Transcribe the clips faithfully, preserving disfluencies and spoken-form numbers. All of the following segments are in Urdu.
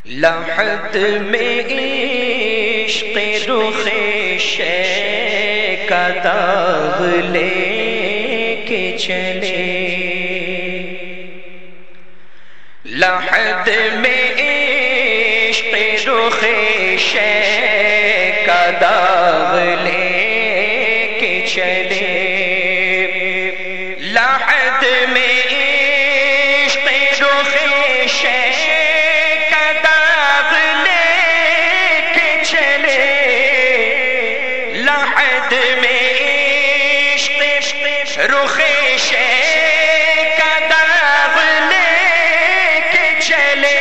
لحد میں عشق رخ شے کا داغ لے کے چلے، لحد میں عشق رخ شے کا داغ لے کے چلے، لحد میں عشق رخ شے رخ شے کا داغ لے کے چلے،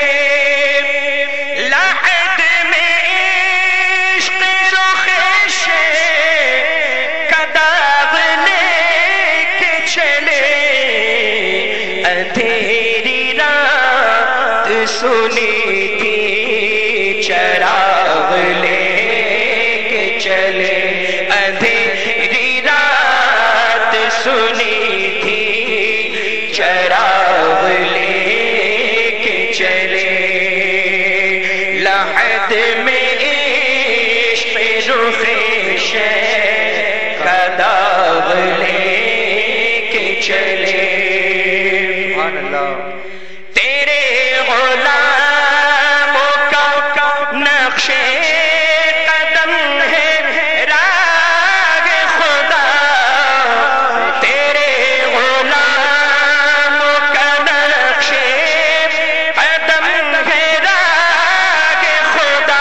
لحد میں عشق رخ شے کا داغ لے کے چلے، اندھیری رات سنی تھی چراغ لے کے چلے، اندھیری رات سنی تھی چراغ لے کے چلے، لحد میں عشق رخ شے کا داغ لے کے چلے۔ سبحان اللہ۔ تیرے غلاموں کا نقش قدم ہے راہ خدا، تیرے غلاموں کا نقش قدم ہے راہ خدا،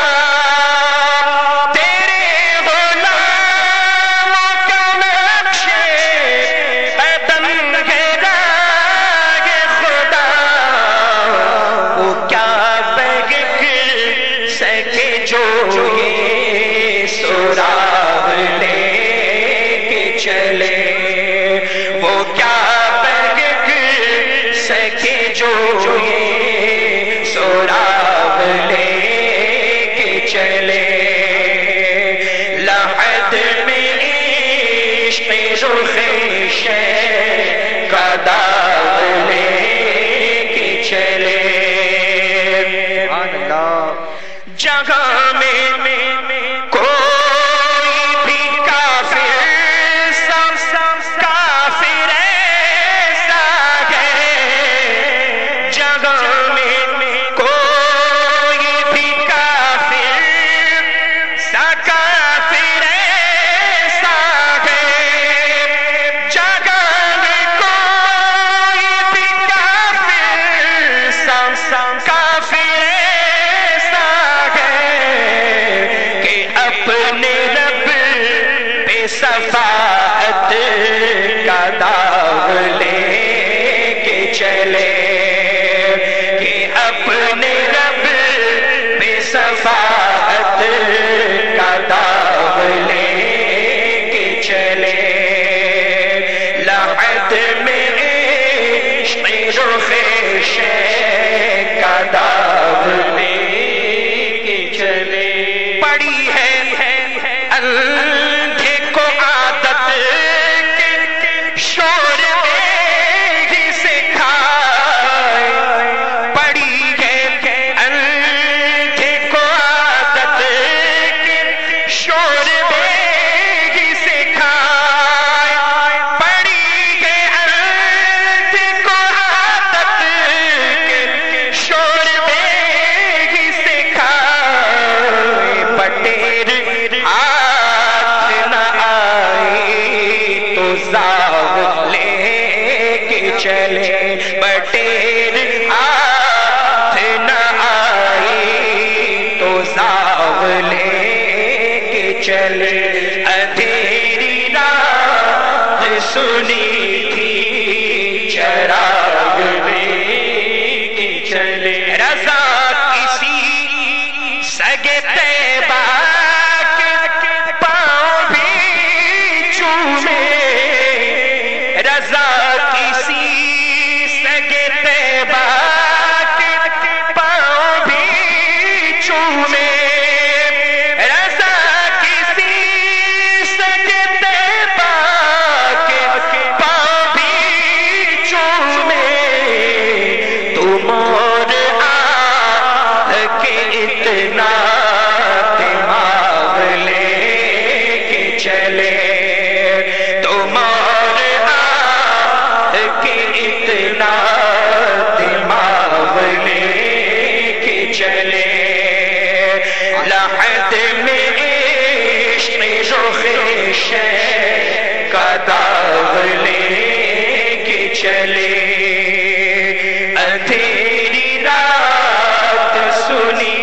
تیرے غلاموں کا نقش قدم ہے راہ خدا، وہ کیا بگ سکے جو یہ سراغ لے کے چلے، وہ کیا بگ سکے جو یہ سراغ لے کے چلے، لحد میں عشق رخ شے کا داغ لے کے چلے۔ سبحان اللہ۔ جگہ میں کوئی بھی کافر کافر ایسا ہے، جگہ میں کوئی بھی کافر سا کافر ایسا ہے، جگہ میں کوئی بھی کافر سا کافر ایسا ہے کہ اپنے رب پہ صفاعت کا داغ لے کے چلے، کہ اپنے رب پہ صفاعت کا داغ لے کے چلے، لحد میں عشق رخ شے کا داغ لے کے چلے۔ پڑی ہے اندھے کو عادت کے شور میں ہی سکھائے، پڑی ہے اندھے کو عادت کے شور میں ہی سکھائے، پڑی ہے اندھے کو عادت کے شور میں ہی سکھائے، بٹیر ہاتھ نہ آئی تو زاغ لے کے چلے، بٹیر ہاتھ نہ آئی تو زاغ لے کے چلے، اندھیری رات سنی تھی چراغ لے کے چلے، رضا کسی سگے طیبہ کے پاؤں بھی چومے، رضا کسی سگے طیبہ کے پاؤں بھی چومے، رضا کسی سگے طیبہ کے پاؤں اتنا دماغ لے کے چلے، تمہارے آہ کے اتنا دماغ لے کے چلے، لحد میں عشق رخ شہ کا داغ لے کے چلے، اندھیری رات سنی